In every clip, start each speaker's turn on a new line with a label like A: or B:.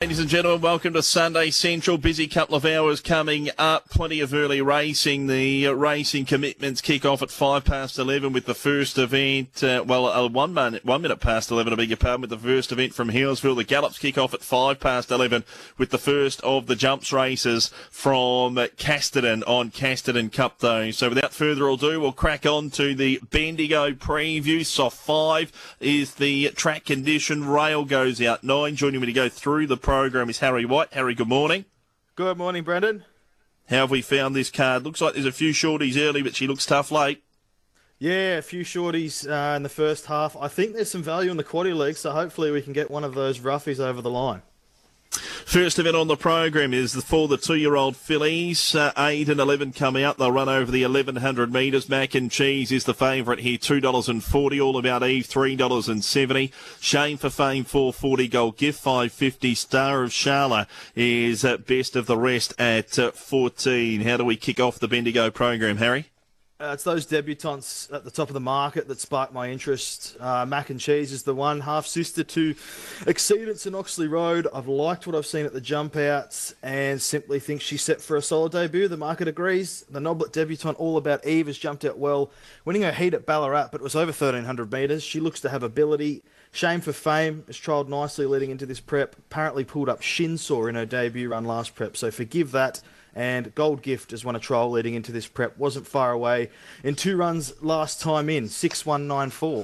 A: Ladies and gentlemen, welcome to Sunday Central. Busy couple of hours coming up. Plenty of early racing. The racing commitments kick off at 11:05 with the first event. 1 minute past 11, I beg your pardon, with the first event from Healesville. The gallops kick off at 11:05 with the first of the jumps races from Casterton on Casterton Cup Day. So without further ado, we'll crack on to the Bendigo preview. Soft 5 is the track condition. Rail goes out 9. Joining me to go through the program is Harry White. Harry, good morning.
B: Good morning, Brendan.
A: How have we found this card? Looks like there's a few shorties early, but she looks tough late.
B: Yeah, a few shorties in the first half. I think there's some value in the quaddie league, so hopefully we can get one of those roughies over the line.
A: First event on the program is for the 2-year-old fillies. 8 and 11 come out. They'll run over the 1100 metres. Mac and Cheese is the favourite here, $2.40. All About Eve, $3.70. Shame for Fame, $4.40. Gold Gift, $5.50. Star of Sharla is best of the rest at $14. How do we kick off the Bendigo program, Harry?
B: It's those debutants at the top of the market that sparked my interest. Mac and Cheese is the one, half-sister to Exceedance in Oxley Road. I've liked what I've seen at the jump outs and simply think she's set for a solid debut. The market agrees. The Noblet debutant All About Eve has jumped out well, winning her heat at Ballarat, but it was over 1,300 metres. She looks to have ability. Shame for Fame has trialled nicely leading into this prep. Apparently pulled up shin sore in her debut run last prep, so forgive that. And Gold Gift has won a trial leading into this prep. Wasn't far away in 2 runs last time in, 6-1-9-4.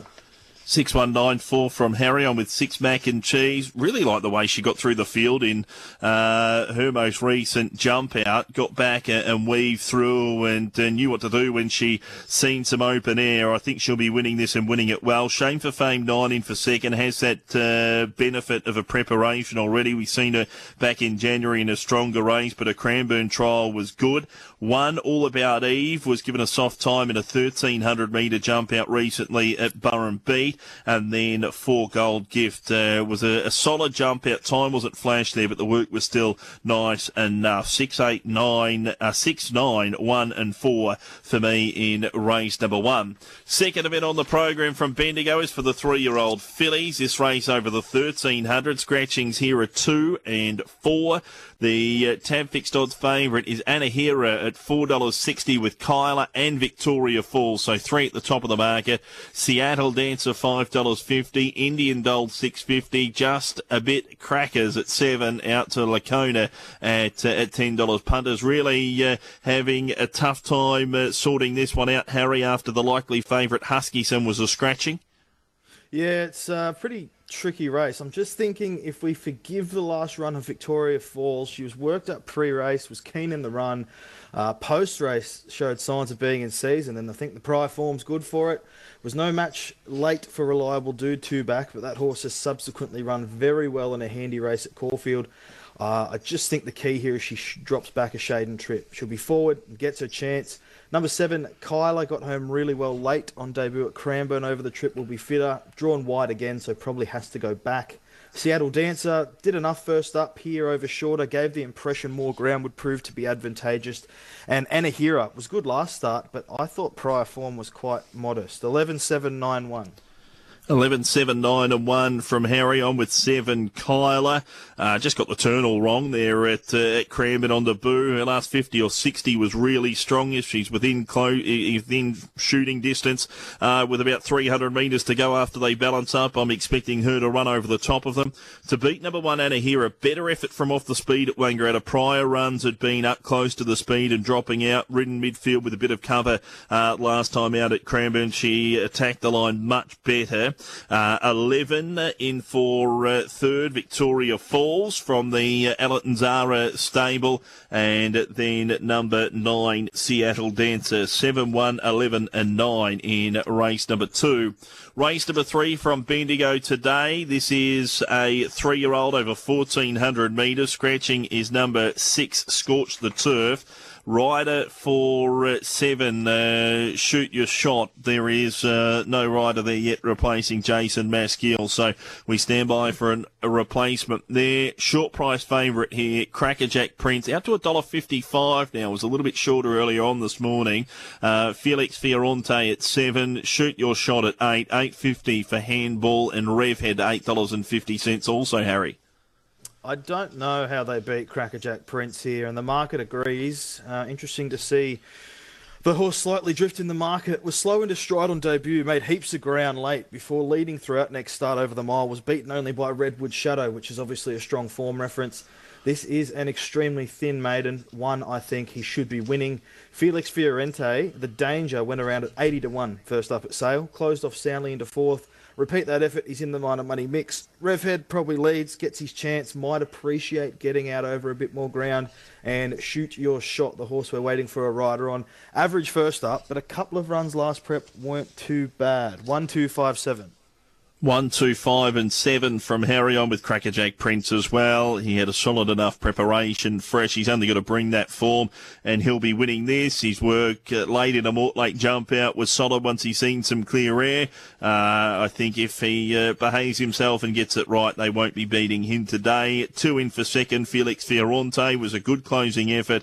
A: 6-1-9-4 from Harry. On with 6 Mac and Cheese. Really like the way she got through the field in her most recent jump out. Got back and weaved through and knew what to do when she seen some open air. I think she'll be winning this and winning it well. Shame for Fame, 9 in for second. Has that benefit of a preparation already. We've seen her back in January in a stronger race, but her Cranbourne trial was good. 1 All About Eve was given a soft time in a 1,300 metre jump out recently at Burren Beat. And then 4 Gold Gift was a solid jump out. Time wasn't flash there, but the work was still nice enough. 6, 8, 9, 6, 9, 1 and 4 for me in race number 1. Second event on the program from Bendigo is for the 3-year-old fillies. This race over the 1,300. Scratchings here are 2 and 4. The tab fixed odds favourite is Anahira at $4.60 with Kyla and Victoria Falls. So 3 at the top of the market. Seattle Dancer $5.50. Indian Doll $6.50. Just a bit crackers at 7 out to Lacona at $10. Punters really having a tough time sorting this one out, Harry, after the likely favourite Huskyson was a scratching.
B: Yeah, it's a pretty tricky race. I'm just thinking if we forgive the last run of Victoria Falls, she was worked up pre-race, was keen in the run, post-race showed signs of being in season, and I think the prior form's good for it. Was no match late for Reliable Dude 2 back, but that horse has subsequently run very well in a handy race at Caulfield. I just think the key here is she drops back a shade and trip. She'll be forward and gets her chance. Number 7, Kyla got home really well late on debut at Cranbourne over the trip, will be fitter. Drawn wide again, so probably has to go back. Seattle Dancer did enough first up here over shorter, gave the impression more ground would prove to be advantageous. And Anahira was good last start, but I thought prior form was quite modest. 11-7-9-1.
A: 11, 7, 9 and 1 from Harry. On with 7 Kyla. Just got the turn all wrong there at Cranbourne on debut. Her last 50 or 60 was really strong. If she's within shooting distance with about 300 metres to go after they balance up, I'm expecting her to run over the top of them. To beat number 1 Anahira, better effort from off the speed at Wangaratta. Prior runs had been up close to the speed and dropping out. Ridden midfield with a bit of cover last time out at Cranbourne. She attacked the line much better. 11 in for third, Victoria Falls from the Allerton Zara stable, and then number 9, Seattle Dancer. 7, 1, 11 and 9 in race number 2. Race number 3 from Bendigo today. This is a 3-year-old over 1,400 metres. Scratching is number 6, Scorch the Turf. Rider for 7, Shoot Your Shot. There is no rider there yet replacing Jason Maskill, so we stand by for a replacement there. Short price favourite here, Crackerjack Prince, out to $1.55 now. It was a little bit shorter earlier on this morning. Felix Fioronte at 7, Shoot Your Shot at 8, $8.50 for Handball, and Rev Head $8.50 also, Harry.
B: I don't know how they beat Crackerjack Prince here, and the market agrees. Interesting to see the horse slightly drift in the market. Was slow into stride on debut, made heaps of ground late before leading throughout next start over the mile. Was beaten only by Redwood Shadow, which is obviously a strong form reference. This is an extremely thin maiden, one I think he should be winning. Felix Fiorente, the danger, went around at 80 to 1 first up at sale, closed off soundly into fourth. Repeat that effort, he's in the minor money mix. Revhead probably leads, gets his chance, might appreciate getting out over a bit more ground, and Shoot Your Shot, the horse we're waiting for a rider on. Average first up, but a couple of runs last prep weren't too bad. 1-2-5-7.
A: 1, 2, 5 and 7 from Harry on with Crackerjack Prince as well. He had a solid enough preparation, fresh. He's only got to bring that form and he'll be winning this. His work late in a Mortlake jump out was solid once he's seen some clear air. I think if he behaves himself and gets it right, they won't be beating him today. 2 in for second. Felix Fiorente was a good closing effort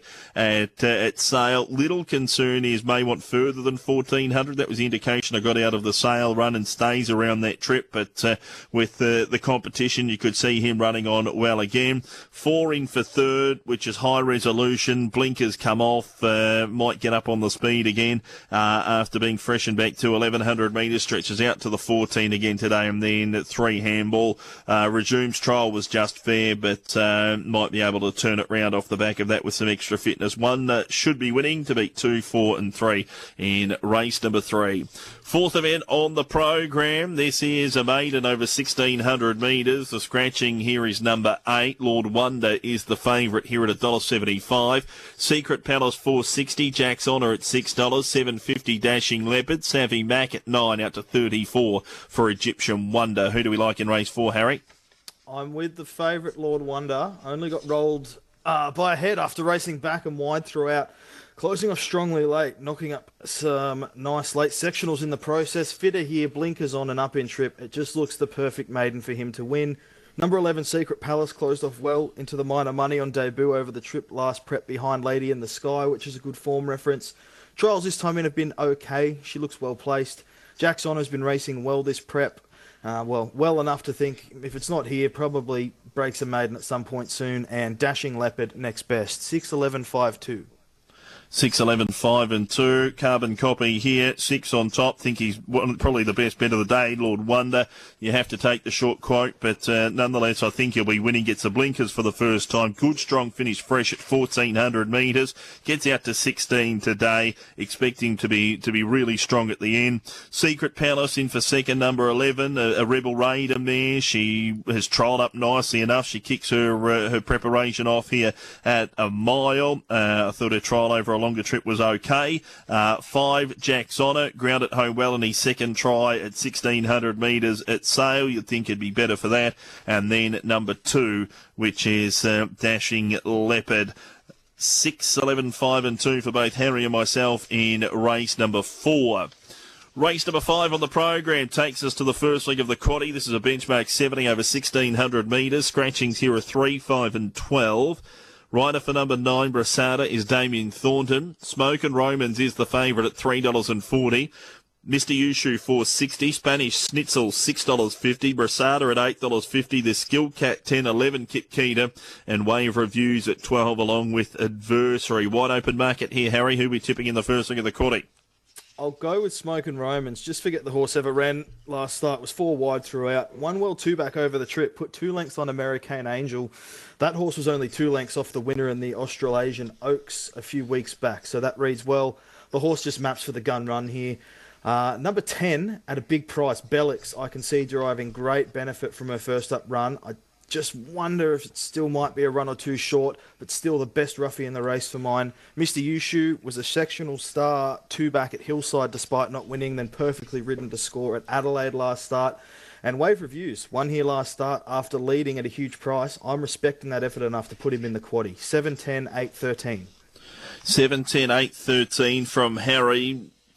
A: at Sale. Little concern is may want further than 1400. That was the indication I got out of the Sale run and stays around that trip. But with the competition, you could see him running on well again. 4 in for third, which is high resolution. Blinkers come off, might get up on the speed again after being freshened back to 1100 metres. Stretches out to the 14 again today, and then 3 handball. Resumes trial was just fair, but might be able to turn it round off the back of that with some extra fitness. 1 should be winning to beat 2, 4 and 3 in race number 3. Fourth event on the program. This is a maiden over 1,600 metres. The scratching here is number 8. Lord Wonder is the favourite here at $1.75. Secret Palace $4.60. Jack's Honour at $6. $7.50 Dashing Leopard. Savvy Mac at 9 out to 34 for Egyptian Wonder. Who do we like in race 4, Harry?
B: I'm with the favourite Lord Wonder. Only got rolled by a head after racing back and wide throughout. Closing off strongly late, knocking up some nice late sectionals in the process. Fitter here, blinkers on and up in trip. It just looks the perfect maiden for him to win. Number 11, Secret Palace, closed off well into the minor money on debut over the trip last prep behind Lady in the Sky, which is a good form reference. Trials this time in have been okay. She looks well placed. Jack's Honour's been racing well this prep. Well enough to think if it's not here, probably breaks a maiden at some point soon. And Dashing Leopard next best. 6, 11, 5, 2.
A: 6, 11, 5 and 2. Carbon Copy here. 6 on top. Think he's probably the best bet of the day. Lord Wonder. You have to take the short quote, but nonetheless, I think he'll be winning. Gets the blinkers for the first time. Good strong finish, fresh at 1,400 metres. Gets out to 16 today. Expect him to be really strong at the end. Secret Palace in for second, number 11. A Rebel Raider mare. She has trialled up nicely enough. She kicks her preparation off here at a mile. I thought her trial over a longer trip was okay. 5, Jack's Honour, ground at home well in his second try at 1,600 metres at Sale. You'd think it'd be better for that. And then number 2, which is Dashing Leopard. 6, 11, 5 and 2 for both Harry and myself in race number 4. Race number 5 on the program takes us to the first leg of the quaddie. This is a benchmark 70 over 1,600 metres. Scratchings here are 3, 5 and 12. Rider for number 9, Brasada, is Damien Thornton. Smoke and Romans is the favourite at $3.40. Mr. Yushu $4.60. Spanish Schnitzel $6.50. Brasada at $8.50. The Skill Cat 10.11. Kit Keita and Wave Reviews at 12 along with Adversary. Wide open market here, Harry. Who are we tipping in the first leg of the quaddie?
B: I'll go with Smoke and Romans. Just forget the horse ever ran last start. Was 4 wide throughout. 1 well, 2 back over the trip. Put 2 lengths on American Angel. That horse was only 2 lengths off the winner in the Australasian Oaks a few weeks back. So that reads well. The horse just maps for the gun run here. Number 10 at a big price, Bellix. I can see deriving great benefit from her first up run. I just wonder if it still might be a run or 2 short, but still the best roughie in the race for mine. Mr. Yushu was a sectional star, 2 back at Hillside despite not winning, then perfectly ridden to score at Adelaide last start. And Wave Reviews, 1 here last start after leading at a huge price. I'm respecting that effort enough to put him in the quaddie. 7, 10, 8, 13.
A: 7, 10, 8, 13 from Harry.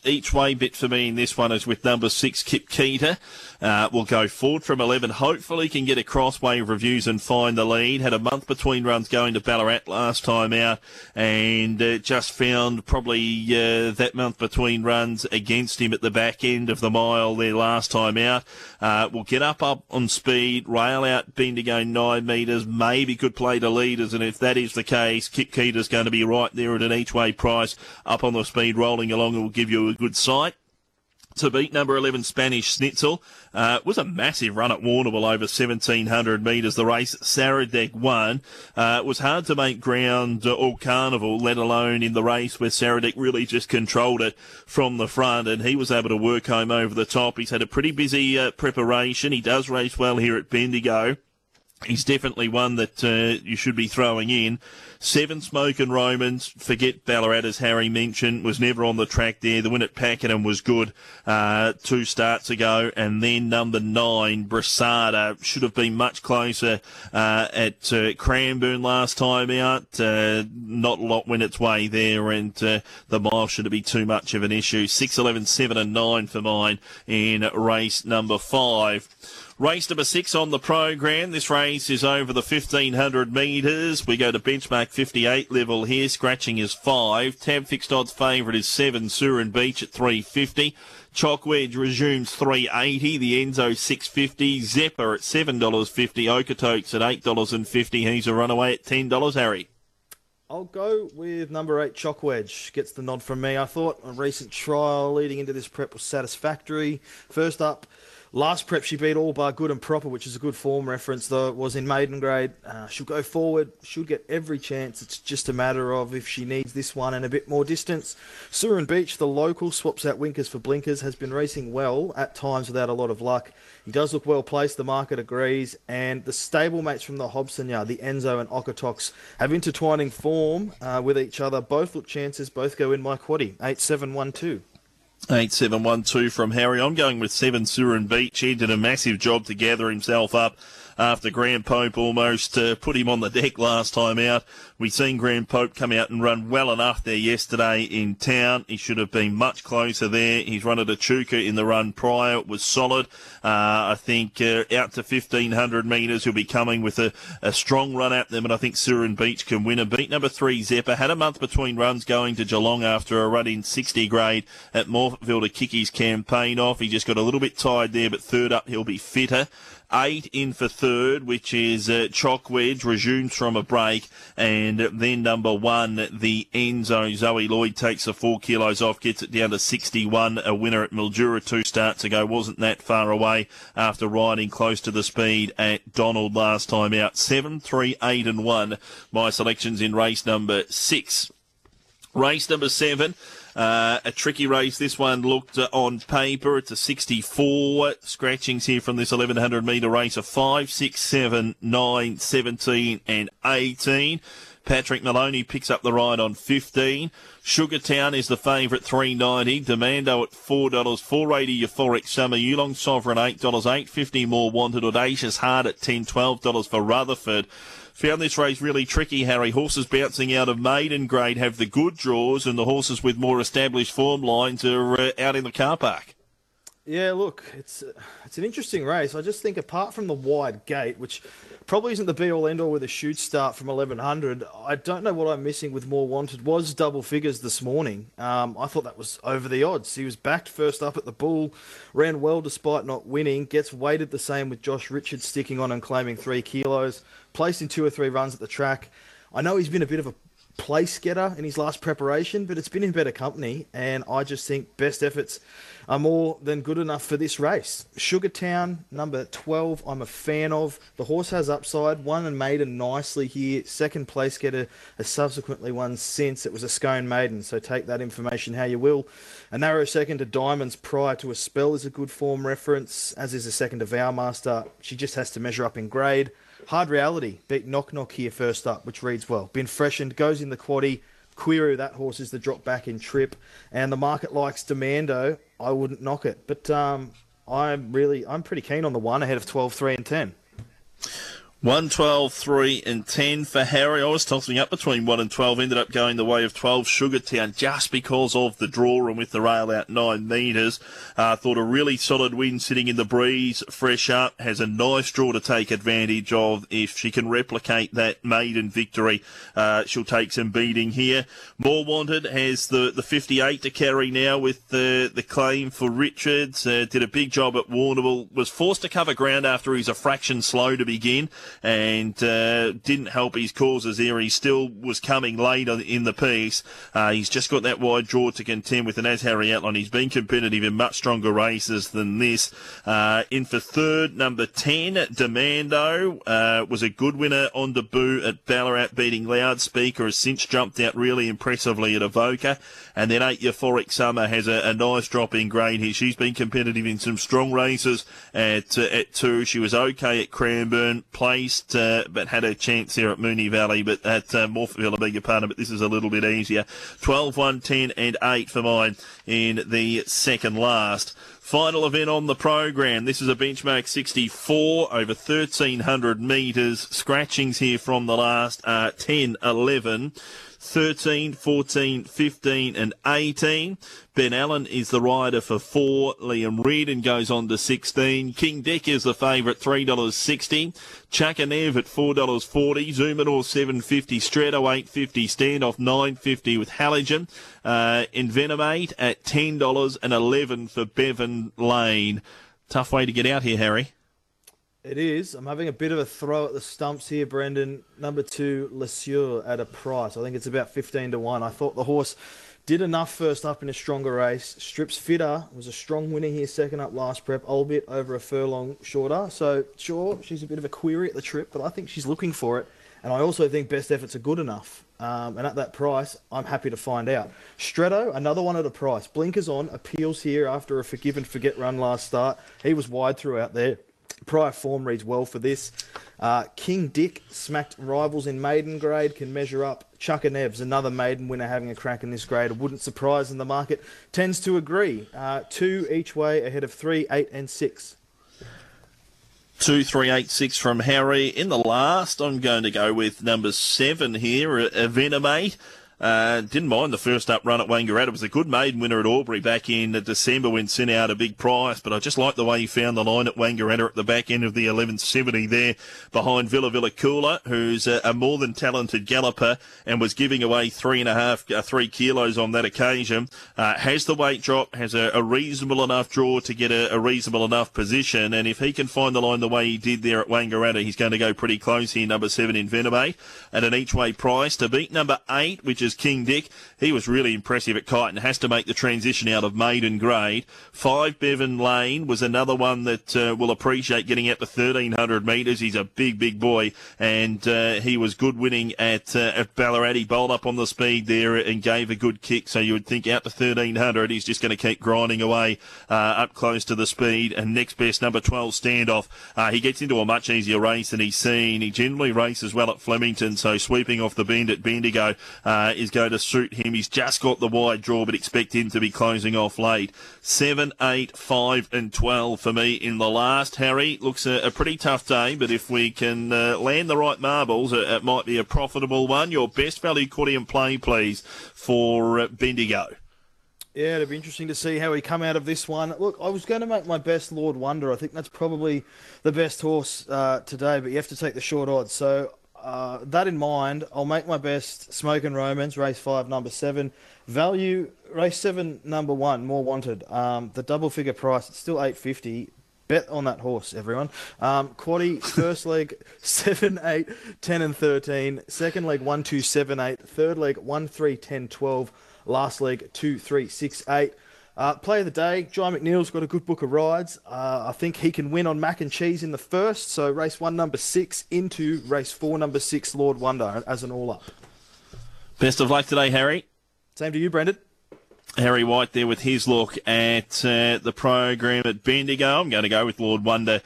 A: each way bit for me in this one is with number 6, Kip Keita. Will go forward from 11. Hopefully can get across Wave Reviews and find the lead. Had a month between runs going to Ballarat last time out, and just found probably that month between runs against him at the back end of the mile there last time out. Will get up on speed, rail out Bendigo 9 metres, maybe could play to leaders, and if that is the case, Kip Keita's going to be right there at an each way price up on the speed, rolling along. It will give you a good sight. To beat number 11 Spanish Schnitzel was a massive run at Warrnambool over 1,700 metres. The race Saradek won. It was hard to make ground all carnival, let alone in the race where Saradek really just controlled it from the front, and he was able to work home over the top. He's had a pretty busy preparation. He does race well here at Bendigo. He's definitely one that you should be throwing in. 7 Smoke and Romans, forget Ballarat, as Harry mentioned, was never on the track there. The win at Pakenham was good 2 starts ago. And then number 9, Brasada, should have been much closer at Cranbourne last time out. Not a lot went its way there, and the mile shouldn't be too much of an issue. 6, 11, 7 and 9 for mine in race number 5. Race number 6 on the program. This race is over the 1,500 metres. We go to benchmark 58 level here. Scratching is 5. Tab fixed odds favourite is 7. Surin Beach at 350. Chalk Wedge resumes 380. The Enzo 650. Zepper at $7.50. Okotoks at $8.50. He's a runaway at $10. Harry.
B: I'll go with number 8, Chalk Wedge. Gets the nod from me. I thought a recent trial leading into this prep was satisfactory. First up, last prep she beat All Bar Good and Proper, which is a good form reference, though it was in maiden grade. She'll go forward. She'll get every chance. It's just a matter of if she needs this one and a bit more distance. Surin Beach, the local, swaps out winkers for blinkers, has been racing well, at times without a lot of luck. He does look well placed, the market agrees, and the stablemates from the Hobson Yard, the Enzo and Okotoks, have intertwining form with each other. Both look chances, both go in my quaddie. 8-7-1-2.
A: 8-7-1-2 from Harry. I'm going with 7 Surin Beach. He did a massive job to gather himself up after Grant Pope almost put him on the deck last time out. We've seen Grant Pope come out and run well enough there yesterday in town. He should have been much closer there. He's run at Echuca in the run prior. It was solid. I think out to 1,500 metres he'll be coming with a strong run at them, and I think Surin Beach can win. And beat number 3 Zepper. Had a month between runs going to Geelong after a run in 60 grade at Morpheville to kick his campaign off. He just got a little bit tired there, but third up he'll be fitter. 8 in for third, which is Chalk Wedge, resumes from a break, and then number 1, the Enzo. Zoe Lloyd takes the 4 kilos off, gets it down to 61. A winner at Mildura 2 starts ago, wasn't that far away after riding close to the speed at Donald last time out. 7, 3, 8 and 1. My selections in race number 6. Race number 7. A tricky race. This one looked on paper. It's a 64. Scratchings here from this 1,100 metre race of 5, 6, 7, 9, 17 and 18. Patrick Maloney picks up the ride on 15. Sugartown is the favourite, $3.90. Demando at $4. $4.80 Euphoric Summer. Yulong Sovereign $8. $8.50 More Wanted. Audacious Heart at $10. $12 for Rutherford. Found this race really tricky, Harry. Horses bouncing out of maiden grade have the good draws, and the horses with more established form lines are out in the car park.
B: Yeah, look, it's an interesting race. I just think apart from the wide gate, which probably isn't the be-all, end-all with a shoot start from 1,100, I don't know what I'm missing with More Wanted. Was double figures this morning. I thought that was over the odds. He was backed first up at the Bull, ran well despite not winning, gets weighted the same with Josh Richards sticking on and claiming 3 kilos, placed in 2 or 3 runs at the track. I know he's been a bit of a place getter in his last preparation, but it's been in better company, and I just think best efforts are more than good enough for this race. Sugartown, number 12, I'm a fan of. The horse has upside, won and maiden nicely here. Second place getter has subsequently won since. It was a Scone maiden, so take that information how you will. A narrow second to Diamonds prior to a spell is a good form reference, as is a second to Vowmaster. She just has to measure up in grade. Hard Reality beat Knock Knock here first up, which reads well. Been freshened, goes in the quaddie. Query of that horse is the drop back in trip. And the market likes Demando. I wouldn't knock it. But I'm pretty keen on the one ahead of 12, 3 and 10.
A: 1, 12, 3 and 10 for Harry. I was tossing up between 1 and 12, ended up going the way of 12 Sugartown just because of the draw and with the rail out 9 metres. Thought a really solid win sitting in the breeze, fresh up, has a nice draw to take advantage of. If she can replicate that maiden victory, she'll take some beating here. More Wanted has the 58 to carry now with the claim for Richards. Did a big job at Warrnambool, was forced to cover ground after he's a fraction slow to begin, and didn't help his causes there. He still was coming late in the piece. He's just got that wide draw to contend with, and as Harry outlined, he's been competitive in much stronger races than this. In for third, number 10, Demando, was a good winner on debut at Ballarat, beating Loudspeaker, has since jumped out really impressively at Avoca. And then 8, Euphoric Summer has a nice drop in grade here. She's been competitive in some strong races at 2. She was okay at Cranbourne, placed, but had a chance there at Moonee Valley, but at Morpheville, I beg your pardon, but this is a little bit easier. 12, 1, 10 and 8 for mine in the second last. Final event on the program. This is a benchmark 64 over 1,300 metres. Scratchings here from the last are 10, 11, 13, 14, 15 and 18. Ben Allen is the rider for 4. Liam Reardon goes on to 16. King Dick is the favourite, $3.60. Chuckanev at $4.40. Zumanor $7.50. Stretto $8.50. Standoff $9.50 with Halligan. Envenomate at $10 and $11 for Bevan Lane. Tough way to get out here, Harry.
B: It is. I'm having a bit of a throw at the stumps here, Brendan. Number 2, Lesieur at a price. I think it's about 15 to 1. I thought the horse did enough first up in a stronger race. Strips Fitter was a strong winner here, second up last prep, albeit over a furlong shorter. So, sure, she's a bit of a query at the trip, but I think she's looking for it. And I also think best efforts are good enough. And at that price, I'm happy to find out. Stretto, another one at a price. Blinkers on, appeals here after a forgive and forget run last start. He was wide throughout there. Prior form reads well for this. King Dick smacked rivals in maiden grade, can measure up. Chuckanev's another maiden winner having a crack in this grade. It wouldn't surprise, and the market tends to agree. 2 each way ahead of 3, 8 and 6.
A: 2, 3, 8, 6 from Harry. In the last, I'm going to go with number 7 here, Venomate. Didn't mind the first up run at Wangaratta. It was a good maiden winner at Albury back in December when sent out a big price, but I just like the way he found the line at Wangaratta at the back end of the 1170 there behind Villa Cooler, who's a more than talented galloper and was giving away 3 kilos on that occasion. Has the weight drop, has a reasonable enough draw to get a reasonable enough position, and if he can find the line the way he did there at Wangaratta, he's going to go pretty close here, number 7 in Venomate, at an each way price to beat number 8, which is King Dick. He was really impressive at Kyneton, has to make the transition out of maiden grade. 5, Bevan Lane was another one that will appreciate getting out to 1,300 metres. He's a big boy, and he was good winning at Ballarat. He bowled up on the speed there and gave a good kick, so you would think out to 1,300 he's just going to keep grinding away up close to the speed. And next best, number 12, Standoff. He gets into a much easier race than he's seen. He generally races well at Flemington, so sweeping off the bend at Bendigo is going to suit him. He's just got the wide draw, but expect him to be closing off late. 7, 8, 5 and 12 for me in the last. Harry, looks a pretty tough day, but if we can land the right marbles, it might be a profitable one. Your best value Quadrium play, please, for Bendigo.
B: Yeah, it'll be interesting to see how we come out of this one. Look, I was going to make my best Lord Wonder. I think that's probably the best horse today, but you have to take the short odds. So that in mind, I'll make my best Smoke and Romance, race 5, number 7. Value, race 7, number 1, More Wanted. The double figure price, it's still $8.50. Bet on that horse, everyone. Quaddy, first leg, 7, 8, 10 and 13. Second leg, 1, 2, 7, 8. Third leg, 1, 3, 10, 12. Last leg, 2, 3, 6, 8. Play of the day, Jai McNeil's got a good book of rides. I think he can win on Mac and Cheese in the first. So race 1, number 6, into race 4, number 6, Lord Wonder, as an all-up.
A: Best of luck today, Harry.
B: Same to you, Brendan.
A: Harry White there with his look at the program at Bendigo. I'm going to go with Lord Wonder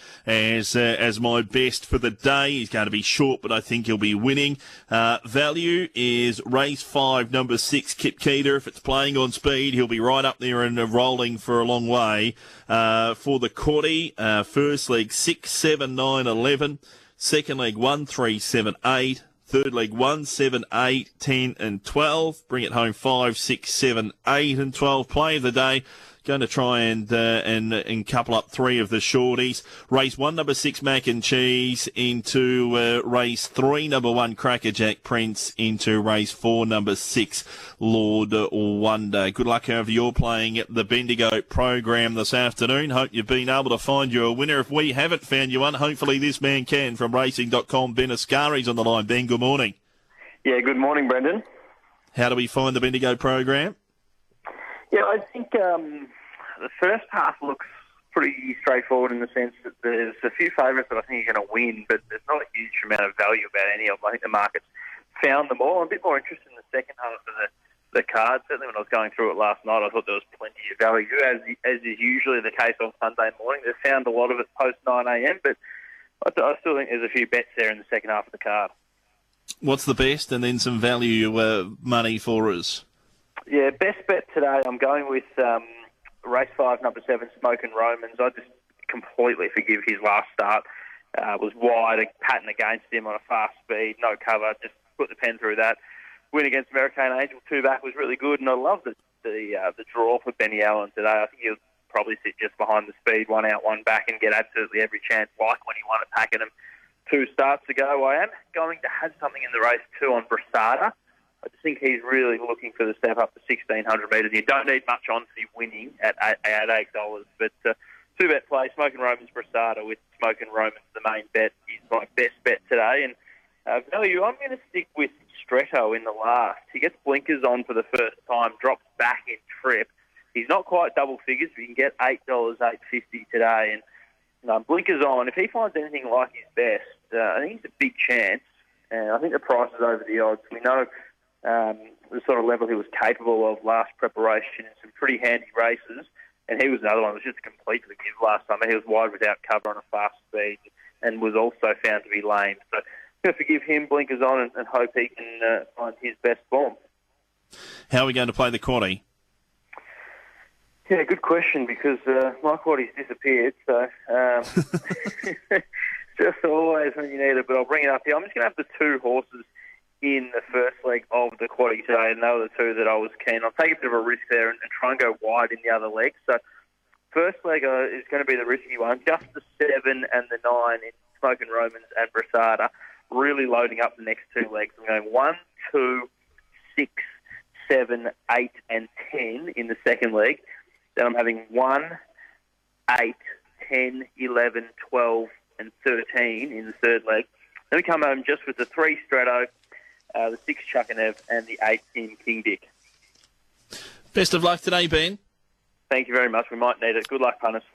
A: as my best for the day. He's going to be short, but I think he'll be winning. Value is race 5, number 6, Kip Keeter. If it's playing on speed, he'll be right up there and rolling for a long way. For the Cordy, first leg, 6, 7, 9, 11. Second leg, 1, 3, 7, 8. Third leg, 1, 7, 8, 10 and 12. Bring it home, 5, 6, 7, 8 and 12. Play of the day. Going to try and couple up 3 of the shorties. Race 1, number 6, Mac and Cheese, into race 3, number 1, Crackerjack Prince, into race 4, number 6, Lord Wonder. Good luck however you're playing at the Bendigo program this afternoon. Hope you've been able to find you a winner. If we haven't found you one, hopefully this man can. From racing.com, Ben Ascari's on the line. Ben, good morning.
C: Yeah, good morning, Brendan.
A: How do we find the Bendigo program?
C: Yeah, I think the first half looks pretty straightforward in the sense that there's a few favourites that I think are going to win, but there's not a huge amount of value about any of them. I think the market's found them all. I'm a bit more interested in the second half of the card. Certainly when I was going through it last night, I thought there was plenty of value, as is usually the case on Sunday morning. They've found a lot of it post 9am, but I still think there's a few bets there in the second half of the card.
A: What's the best, and then some value money for us? Yeah,
C: best bet today, I'm going with race 5, number 7, Smokin' Romans. I just completely forgive his last start. Was wide, a pattern against him on a fast speed, no cover, just put the pen through that. Win against American Angel, 2 back, was really good, and I love the draw for Benny Allen today. I think he'll probably sit just behind the speed, 1 out, 1 back, and get absolutely every chance, like when he won at Pakenham 2 starts ago. I am going to have something in the race 2 on Brasada. I just think he's really looking for the step up to 1,600 metres. You don't need much on to be winning at $8. But 2-bet play, Smokin' Romans Brasada, with Smokin' Romans the main bet, is my best bet today. And value, I'm going to stick with Stretto in the last. He gets blinkers on for the first time, drops back in trip. He's not quite double figures, but you can get $8, $8.50 today. And blinkers on, if he finds anything like his best, I think he's a big chance. And I think the price is over the odds. We know the sort of level he was capable of last preparation in some pretty handy races, and he was another one that was just completely give last time. He was wide without cover on a fast speed and was also found to be lame. So I'm going to forgive him, blinkers on, and hope he can find his best form.
A: How are we going to play the quaddie?
C: Yeah, good question, because my quaddie's disappeared, so just always when you need it, but I'll bring it up here. I'm just going to have the 2 horses in the first leg of the quaddie today, and they were the 2 that I was keen. I'll take a bit of a risk there and try and go wide in the other leg. So first leg is going to be the risky one, just the 7 and the 9 in Smokin' Romans and Brasada, really loading up the next 2 legs. I'm going 1, 2, 6, 7, 8 and 10 in the second leg. Then I'm having 1, 8, 10, 11, 12 and 13 in the third leg. Then we come home just with the 3 Stratto, the 6 Chuckanev and the 8 King Dick.
A: Best of luck today, Ben.
C: Thank you very much. We might need it. Good luck, punters.